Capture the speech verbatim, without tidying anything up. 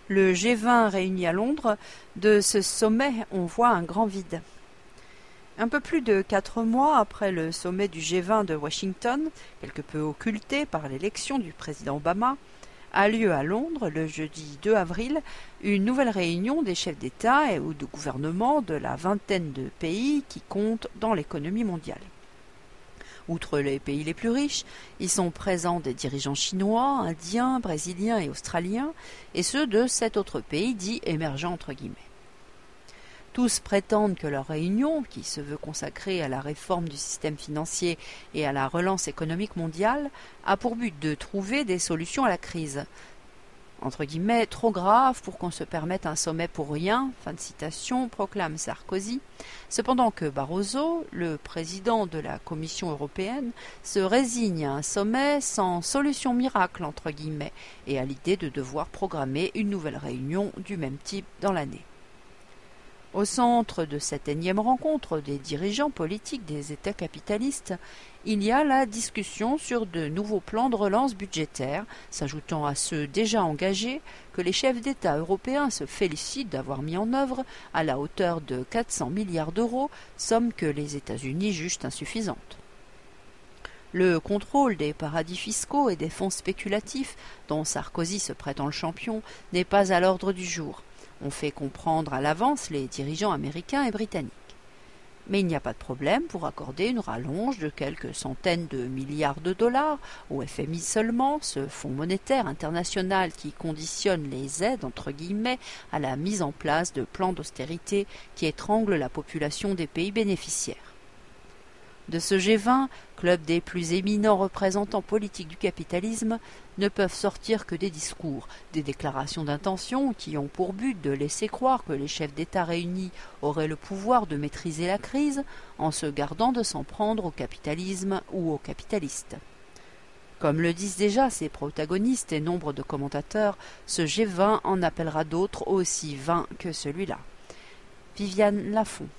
Le G vingt réuni à Londres, de ce sommet on voit un grand vide. Un peu plus de quatre mois après le sommet du G vingt de Washington, quelque peu occulté par l'élection du président Obama, a lieu à Londres le jeudi deux avril une nouvelle réunion des chefs d'État et ou de gouvernement de la vingtaine de pays qui comptent dans l'économie mondiale. Outre les pays les plus riches, ils sont présents des dirigeants chinois, indiens, brésiliens et australiens, et ceux de sept autres pays dits émergents entre guillemets. Tous prétendent que leur réunion, qui se veut consacrée à la réforme du système financier et à la relance économique mondiale, a pour but de trouver des solutions à la crise, entre guillemets, trop grave pour qu'on se permette un sommet pour rien, fin de citation, proclame Sarkozy, cependant que Barroso, le président de la Commission européenne, se résigne à un sommet sans solution miracle, entre guillemets, et à l'idée de devoir programmer une nouvelle réunion du même type dans l'année. Au centre de cette énième rencontre des dirigeants politiques des États capitalistes, il y a la discussion sur de nouveaux plans de relance budgétaire, s'ajoutant à ceux déjà engagés, que les chefs d'État européens se félicitent d'avoir mis en œuvre à la hauteur de quatre cents milliards d'euros, somme que les États-Unis jugent insuffisante. Le contrôle des paradis fiscaux et des fonds spéculatifs, dont Sarkozy se prétend le champion, n'est pas à l'ordre du jour. On fait comprendre à l'avance les dirigeants américains et britanniques. Mais il n'y a pas de problème pour accorder une rallonge de quelques centaines de milliards de dollars au F M I seulement, ce fonds monétaire international qui conditionne les aides entre guillemets à la mise en place de plans d'austérité qui étranglent la population des pays bénéficiaires. De ce G vingt, club des plus éminents représentants politiques du capitalisme, ne peuvent sortir que des discours, des déclarations d'intention qui ont pour but de laisser croire que les chefs d'État réunis auraient le pouvoir de maîtriser la crise en se gardant de s'en prendre au capitalisme ou aux capitalistes. Comme le disent déjà ses protagonistes et nombre de commentateurs, ce G vingt en appellera d'autres aussi vains que celui-là. Viviane Lafont.